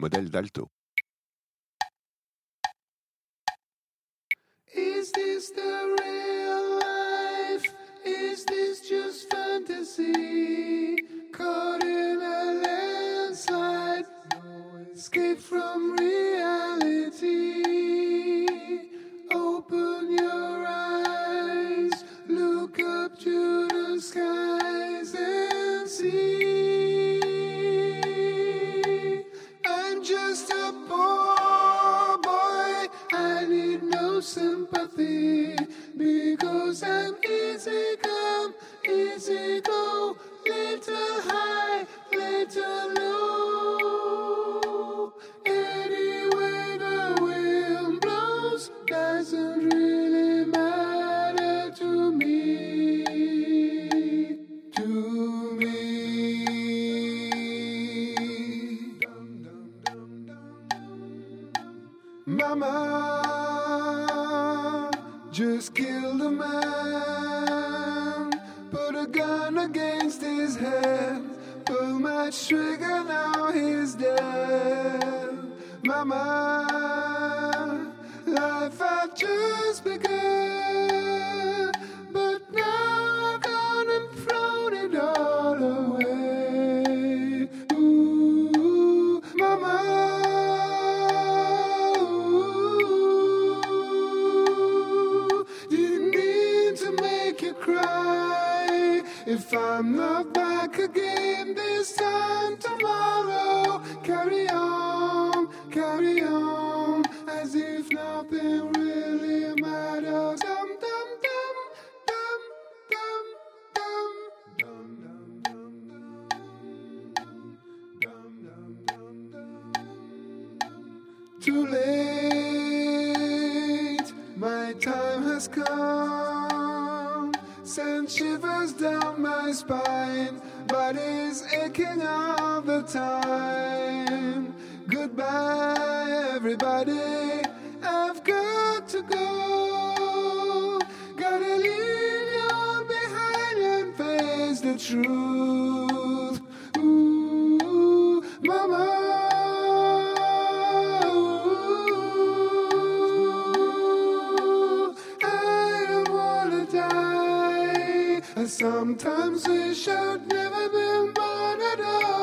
modèle d'alto. Is this the real life? Is this just fantasy? Caught in a landslide, no escape from reality. Open your eyes, look up to the skies and see. I'm just a poor boy, I need no sympathy, because I'm easy come, easy go, little high, little low. Anyway the wind blows doesn't really matter to me, to me. Mama just killed a man, put a gun against his head, pull my trigger, now he's dead. Mama, life had just begun, but now I've gone and thrown it all away. Ooh, Mama. Cry if I'm not back again this time tomorrow. Carry on, as if nothing really matters. Dum dum dum dum dum dum dum dum dum dum. Too late, my time has come. Send shivers down my spine, body's aching all the time. Goodbye, everybody, I've got to go. Gotta leave you all behind and face the truth. Ooh, Mama. I sometimes wish I'd never been born at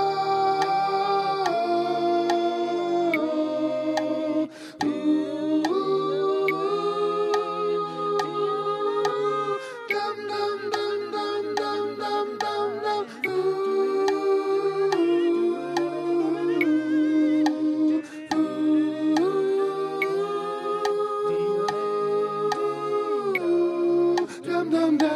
all. Ooh, dum dum dum dum dum dum dum dum. Ooh, dum dum dum.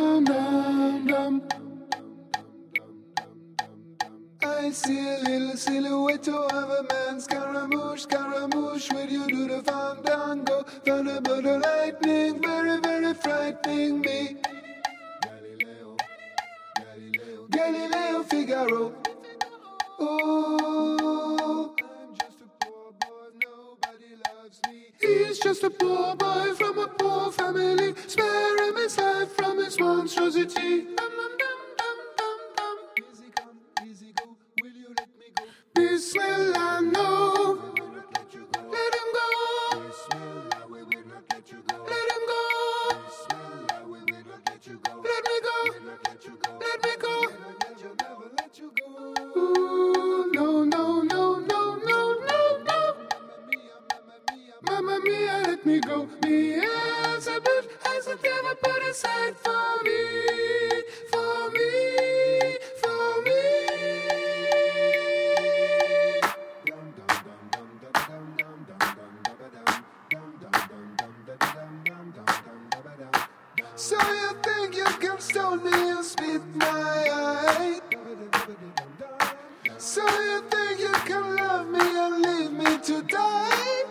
I see a little silhouette of a man, Scaramouche, Scaramouche, where you do the fandango? Thunderbolt or lightning, very, very frightening me. Galileo, Galileo, Galileo Figaro. Oh, I'm just a poor boy, nobody loves me. He's just a poor boy from a poor family, spare him his life from his monstrosity. Bismillah, no. Let him go. Bismillah, we will not let you go. Let him go. Bismillah, we will not let you go. Let me go. Let me go. Never let you go. Ooh, no, no, no, no, no, no, no. Mamma mia, let me go. Me as a bit has a never put aside for me, for me, for me. So you think you can stone me and spit my eye? So you think you can love me and leave me to die?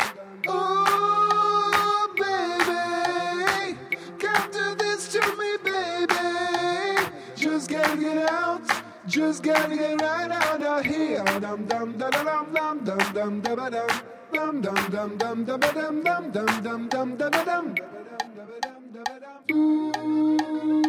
Oh, baby, can't do this to me, baby. Just gotta get out, just gotta get right out of here. Dum dum dum dum dum dum dum dum dum dum dum dum dum dum dum dum dum dum dum dum. Ooh.